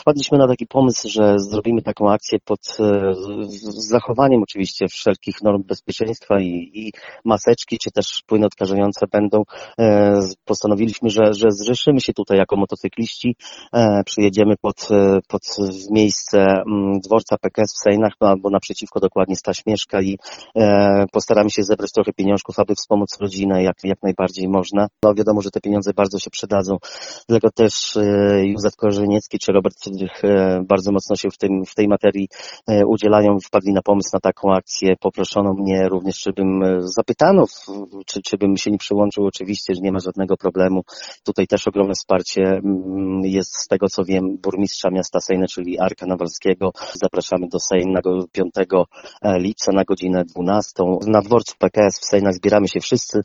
Wpadliśmy na taki pomysł, że zrobimy taką akcję pod zachowaniem oczywiście wszelkich norm bezpieczeństwa i maseczki, czy też płyny odkażające będą. Postanowiliśmy, że zrzeszymy się tutaj jako motocykliści, przyjedziemy pod miejsce dworca PKS w Sejnach, no albo naprzeciwko dokładnie Staś mieszka i postaramy się zebrać trochę pieniążków, aby wspomóc rodzinę jak najbardziej można. No wiadomo, że te pieniądze bardzo się przydadzą. Dlatego też Józef Korzeniecki czy Robert Cydrych bardzo mocno się w tej materii udzielają i wpadli na pomysł na taką akcję. Poproszono mnie również, zapytano, czy bym się nie przyłączył. Oczywiście, że nie ma żadnego problemu. Tutaj też ogromne wsparcie jest z tego, co wiem, burmistrza miasta Sejny, czyli Arka Nawalskiego. Zapraszamy do Sejn 5 lipca na godzinę 12. Na dworcu PKS w Sejnach zbieramy się wszyscy.